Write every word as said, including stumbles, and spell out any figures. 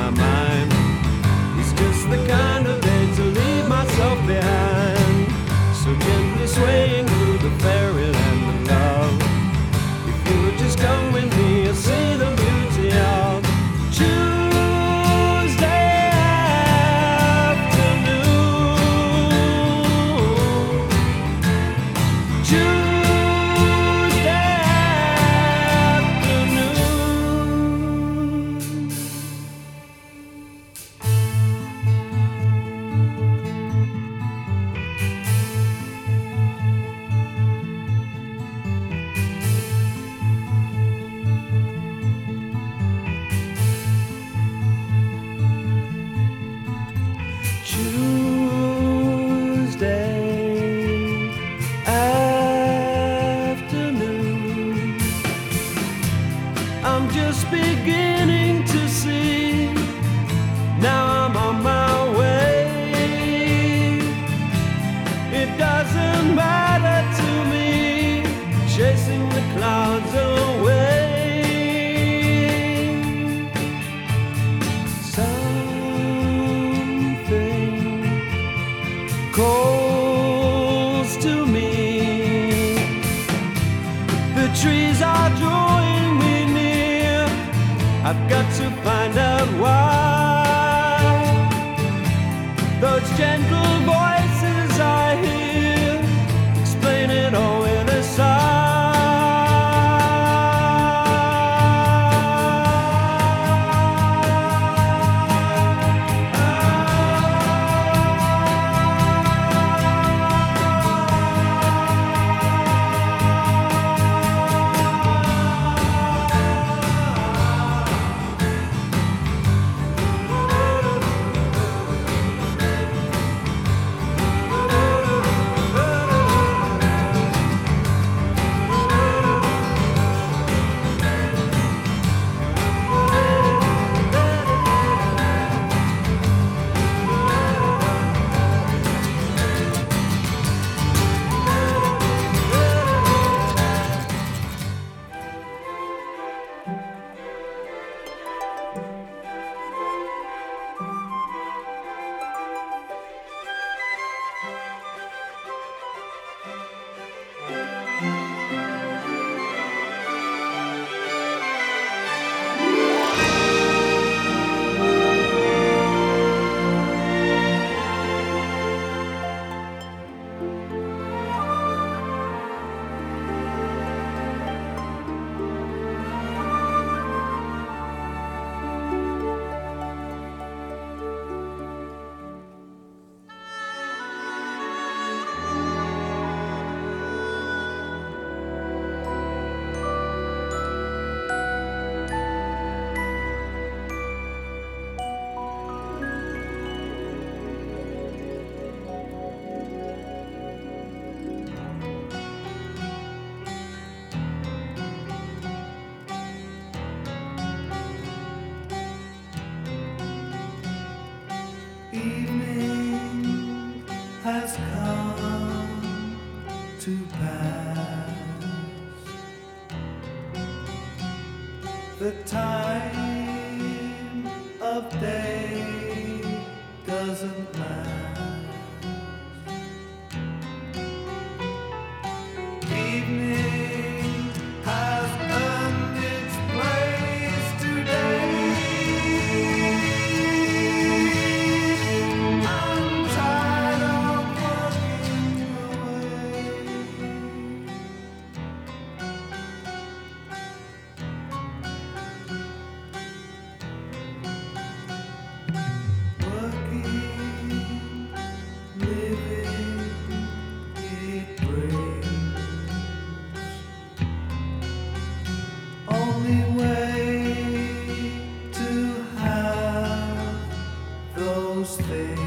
my mind. It's just the kind of day to leave myself behind, so gently swaying through the fairyland of love. If you would just come with me, you'll see the beauty of Tuesday afternoon. Tuesday afternoon. I'm just beginning to see. Now I'm on my way. It doesn't matter to me, chasing the clouds away. Something calls to me. The trees are drawing me near. I've got to find out why. Those gentle voices I hear explain it all in a evening has come to pass. The time of day doesn't last. Evening has earned its place today. I'm tired of working away. Working, living, it brings. Only way to have those things.